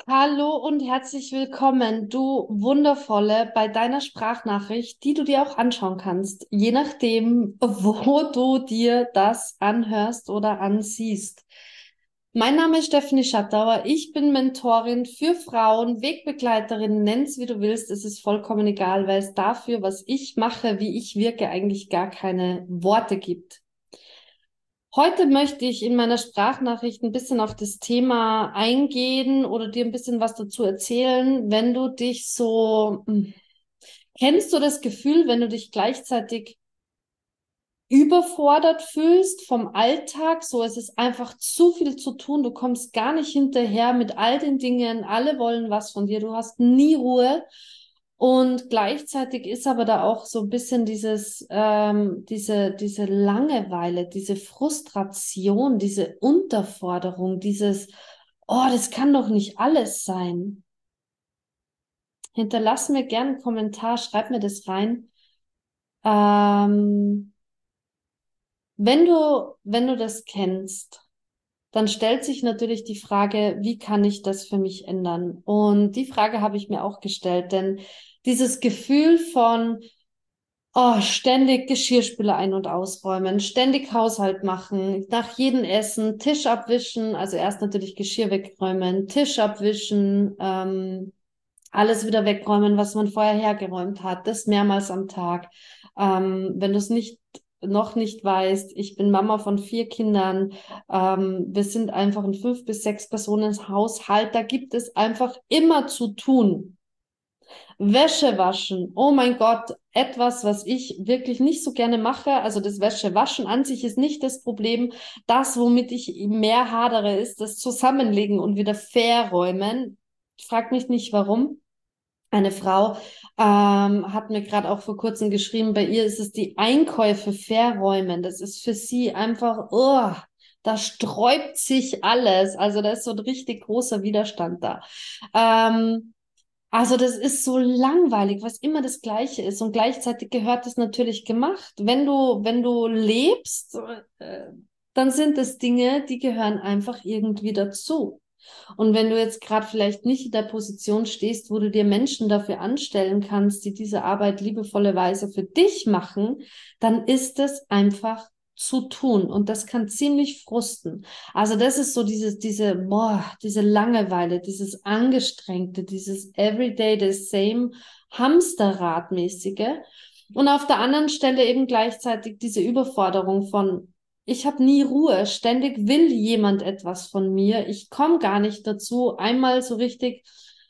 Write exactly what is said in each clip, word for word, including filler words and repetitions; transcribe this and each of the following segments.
Hallo und herzlich willkommen, du Wundervolle, bei deiner Sprachnachricht, die du dir auch anschauen kannst, je nachdem, wo du dir das anhörst oder ansiehst. Mein Name ist Stephanie Schattauer. Ich bin Mentorin für Frauen, Wegbegleiterin, nenn's wie du willst. Es ist vollkommen egal, weil es dafür, was ich mache, wie ich wirke, eigentlich gar keine Worte gibt. Heute möchte ich in meiner Sprachnachricht ein bisschen auf das Thema eingehen oder dir ein bisschen was dazu erzählen, wenn du dich so, hm, kennst du das Gefühl, wenn du dich gleichzeitig überfordert fühlst vom Alltag, so es ist einfach zu viel zu tun, du kommst gar nicht hinterher mit all den Dingen, alle wollen was von dir, du hast nie Ruhe. Und gleichzeitig ist aber da auch so ein bisschen dieses, ähm, diese, diese Langeweile, diese Frustration, diese Unterforderung, dieses, oh, das kann doch nicht alles sein. Hinterlass mir gerne einen Kommentar, schreib mir das rein. Ähm, wenn du, wenn du das kennst, dann stellt sich natürlich die Frage, wie kann ich das für mich ändern? Und die Frage habe ich mir auch gestellt, denn dieses Gefühl von, oh, ständig Geschirrspüler ein- und ausräumen, ständig Haushalt machen, nach jedem Essen Tisch abwischen, also erst natürlich Geschirr wegräumen, Tisch abwischen, ähm, alles wieder wegräumen, was man vorher hergeräumt hat, das mehrmals am Tag. Ähm, wenn du es nicht noch nicht weißt, ich bin Mama von vier Kindern. Ähm, wir sind einfach ein fünf bis sechs Personen Haushalt. Da gibt es einfach immer zu tun. Wäsche waschen, oh mein Gott, etwas, was ich wirklich nicht so gerne mache. Also das Wäschewaschen an sich ist nicht das Problem. Das, womit ich mehr hadere, ist das Zusammenlegen und wieder verräumen. Frag mich nicht, warum. Eine Frau ähm, hat mir gerade auch vor kurzem geschrieben, bei ihr ist es die Einkäufe verräumen. Das ist für sie einfach, oh, da sträubt sich alles. Also da ist so ein richtig großer Widerstand da. Ähm, also das ist so langweilig, was immer das Gleiche ist. Und gleichzeitig gehört es natürlich gemacht. Wenn du, wenn du lebst, äh, dann sind es Dinge, die gehören einfach irgendwie dazu. Und wenn du jetzt gerade vielleicht nicht in der Position stehst, wo du dir Menschen dafür anstellen kannst, die diese Arbeit liebevollerweise für dich machen, dann ist es einfach zu tun. Und das kann ziemlich frusten. Also das ist so dieses, diese, boah, diese Langeweile, dieses Angestrengte, dieses Everyday the same Hamsterradmäßige. Und auf der anderen Stelle eben gleichzeitig diese Überforderung von, ich habe nie Ruhe, ständig will jemand etwas von mir. Ich komme gar nicht dazu, einmal so richtig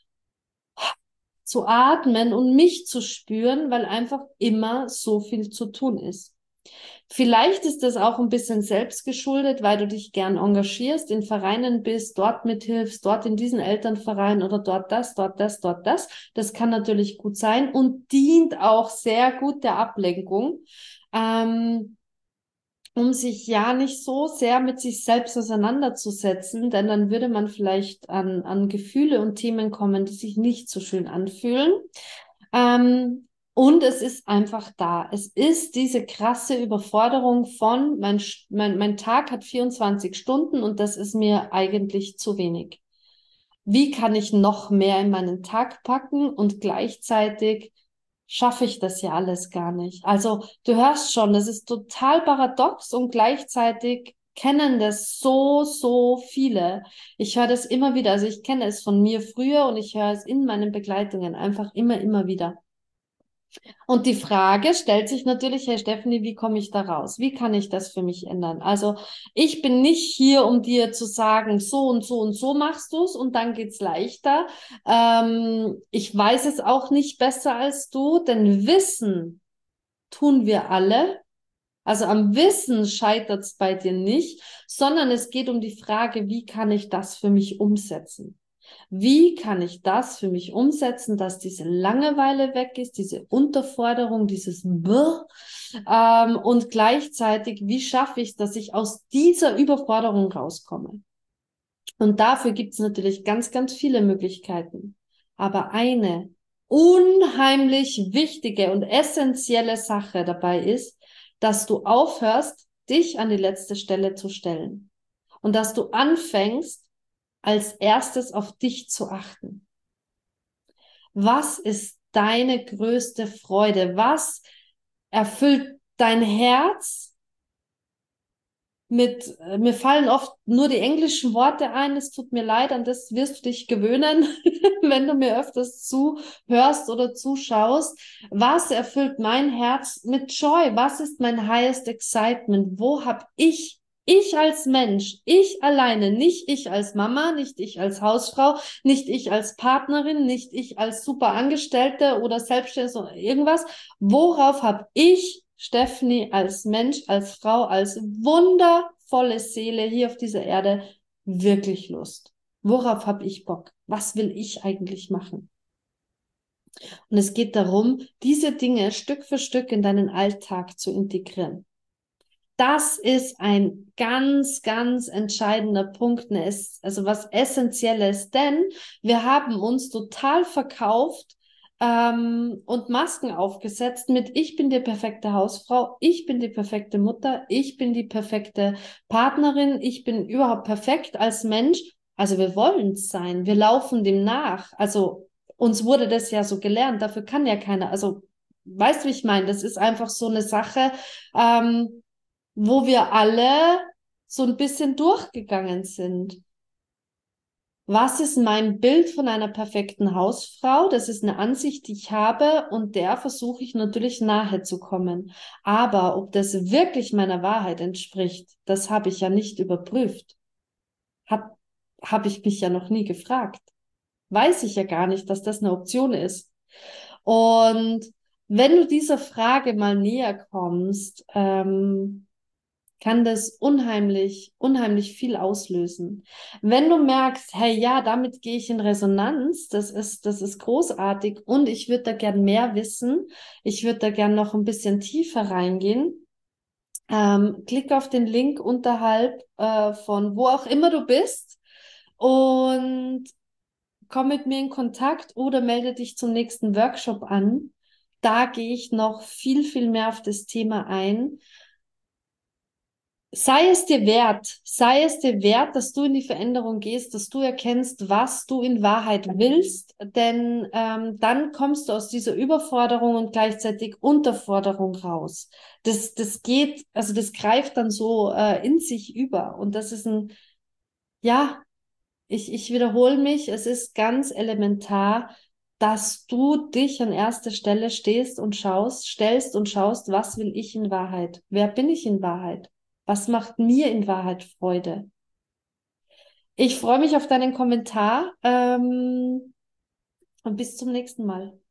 zu atmen und mich zu spüren, weil einfach immer so viel zu tun ist. Vielleicht ist das auch ein bisschen selbstgeschuldet, weil du dich gern engagierst, in Vereinen bist, dort mithilfst, dort in diesen Elternverein oder dort das, dort das, dort das. Das kann natürlich gut sein und dient auch sehr gut der Ablenkung. Ähm, um sich ja nicht so sehr mit sich selbst auseinanderzusetzen, denn dann würde man vielleicht an, an Gefühle und Themen kommen, die sich nicht so schön anfühlen. Ähm, und es ist einfach da. Es ist diese krasse Überforderung von, mein, mein, mein Tag hat vierundzwanzig Stunden und das ist mir eigentlich zu wenig. Wie kann ich noch mehr in meinen Tag packen und gleichzeitig schaffe ich das ja alles gar nicht. Also du hörst schon, das ist total paradox und gleichzeitig kennen das so, so viele. Ich höre das immer wieder. Also ich kenne es von mir früher und ich höre es in meinen Begleitungen einfach immer, immer wieder. Und die Frage stellt sich natürlich, Herr Stephanie, wie komme ich da raus? Wie kann ich das für mich ändern? Also ich bin nicht hier, um dir zu sagen, so und so und so machst du's und dann geht's leichter. Ähm, ich weiß es auch nicht besser als du, denn Wissen tun wir alle. Also am Wissen scheitert's bei dir nicht, sondern es geht um die Frage, wie kann ich das für mich umsetzen? Wie kann ich das für mich umsetzen, dass diese Langeweile weg ist, diese Unterforderung, dieses Brr, ähm, und gleichzeitig, wie schaffe ich es, dass ich aus dieser Überforderung rauskomme? Und dafür gibt es natürlich ganz, ganz viele Möglichkeiten. Aber eine unheimlich wichtige und essentielle Sache dabei ist, dass du aufhörst, dich an die letzte Stelle zu stellen und dass du anfängst, als erstes auf dich zu achten. Was ist deine größte Freude? Was erfüllt dein Herz? Mit, äh, mir fallen oft nur die englischen Worte ein, es tut mir leid, an das wirst du dich gewöhnen, wenn du mir öfters zuhörst oder zuschaust. Was erfüllt mein Herz mit Joy? Was ist mein highest excitement? Wo habe ich, ich als Mensch, ich alleine, nicht ich als Mama, nicht ich als Hausfrau, nicht ich als Partnerin, nicht ich als super Angestellte oder Selbstständige oder irgendwas. Worauf habe ich, Stephanie, als Mensch, als Frau, als wundervolle Seele hier auf dieser Erde wirklich Lust? Worauf habe ich Bock? Was will ich eigentlich machen? Und es geht darum, diese Dinge Stück für Stück in deinen Alltag zu integrieren. Das ist ein ganz, ganz entscheidender Punkt, ne, also was Essentielles, denn wir haben uns total verkauft ähm, und Masken aufgesetzt mit ich bin die perfekte Hausfrau, ich bin die perfekte Mutter, ich bin die perfekte Partnerin, ich bin überhaupt perfekt als Mensch. Also wir wollen es sein, wir laufen dem nach. Also uns wurde das ja so gelernt, dafür kann ja keiner, also weißt du, wie ich meine? Das ist einfach so eine Sache, ähm, wo wir alle so ein bisschen durchgegangen sind. Was ist mein Bild von einer perfekten Hausfrau? Das ist eine Ansicht, die ich habe und der versuche ich natürlich nahe zu kommen. Aber ob das wirklich meiner Wahrheit entspricht, das habe ich ja nicht überprüft. Hat, habe ich mich ja noch nie gefragt. Weiß ich ja gar nicht, dass das eine Option ist. Und wenn du dieser Frage mal näher kommst, ähm, kann das unheimlich, unheimlich viel auslösen. Wenn du merkst, hey, ja, damit gehe ich in Resonanz, das ist, das ist großartig und ich würde da gern mehr wissen, ich würde da gern noch ein bisschen tiefer reingehen, ähm, klick auf den Link unterhalb äh, von wo auch immer du bist und komm mit mir in Kontakt oder melde dich zum nächsten Workshop an. Da gehe ich noch viel, viel mehr auf das Thema ein. Sei es dir wert, sei es dir wert, dass du in die Veränderung gehst, dass du erkennst, was du in Wahrheit willst, denn ähm, dann kommst du aus dieser Überforderung und gleichzeitig Unterforderung raus. Das, das geht, also das greift dann so äh, in sich über und das ist ein, ja, ich, ich wiederhole mich, es ist ganz elementar, dass du dich an erster Stelle stehst und schaust, stellst und schaust, was will ich in Wahrheit? Wer bin ich in Wahrheit? Was macht mir in Wahrheit Freude? Ich freue mich auf deinen Kommentar ähm, und bis zum nächsten Mal.